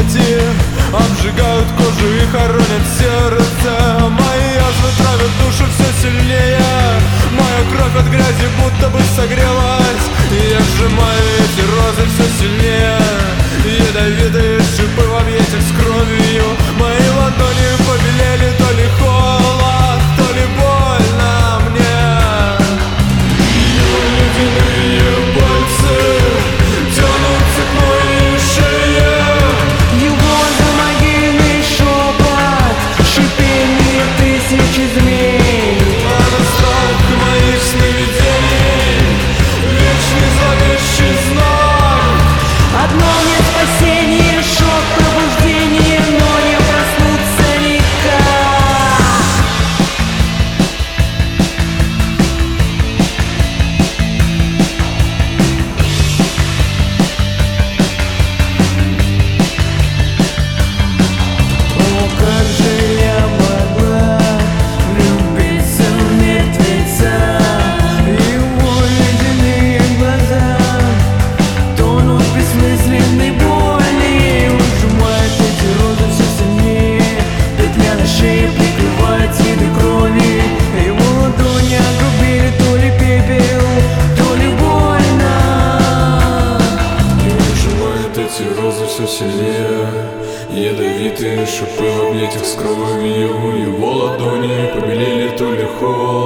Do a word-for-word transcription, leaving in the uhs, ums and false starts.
нити обжигают кожу и хоронят сердце. Мои язвы травят душу все сильнее. Моя кровь от грязи будто бы согрелась. И я сжимаю эти розы все сильнее. Ядовитые шипы в объятиях с кровью. Мои ладони побелели, то ли холод, то ли больно мне. Его ледяные пальцы тянутся к моей шее. Его замогильный шепот, шипение тысячи змей. А на страх моих сновидений вечный зловещий знак. Одно мне спасение, шок, пробуждение, но не проснуться никак. О, как же я могла влюбиться в мертвеца. Его ледяные глаза тонут в бессмысленной боли. Он сжимает эти розы все сильнее. Петля на шее прикрывает следы крови. Его ладони огрубели, то ли пепел, то ли больно. И сжимает эти розы все сильнее. Ядовитые шипы в объятиях с кровью. Его ладони побелели, то ли холод,